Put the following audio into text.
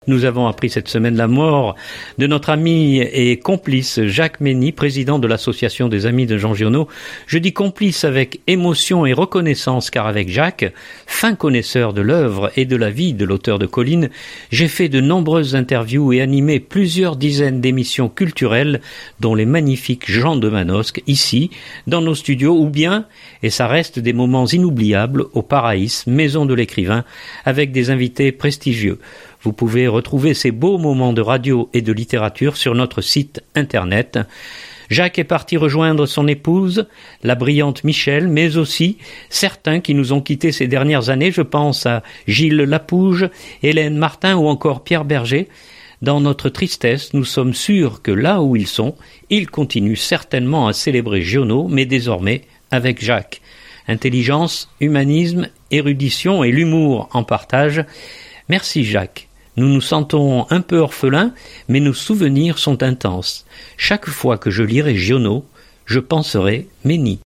Nous avons appris cette semaine la mort de notre ami et complice Jacques Mény, président de l'association des Amis de Jean Giono. Je dis complice avec émotion et reconnaissance car avec Jacques, fin connaisseur de l'œuvre et de la vie de l'auteur de Colline, j'ai fait de nombreuses interviews et animé plusieurs dizaines d'émissions culturelles dont les magnifiques Jean de Manosque ici, dans nos studios ou bien, et ça reste des moments inoubliables, au Paraïs, maison de l'écrivain, avec des invités prestigieux. Vous pouvez retrouver ces beaux moments de radio et de littérature sur notre site internet. Jacques est parti rejoindre son épouse, la brillante Michel, mais aussi certains qui nous ont quittés ces dernières années. Je pense à Gilles Lapouge, Hélène Martin ou encore Pierre Berger. Dans notre tristesse, nous sommes sûrs que là où ils sont, ils continuent certainement à célébrer Giono, mais désormais avec Jacques. Intelligence, humanisme, érudition et l'humour en partage. Merci Jacques. Nous nous sentons un peu orphelins, mais nos souvenirs sont intenses. Chaque fois que je lirai Giono, je penserai Mény.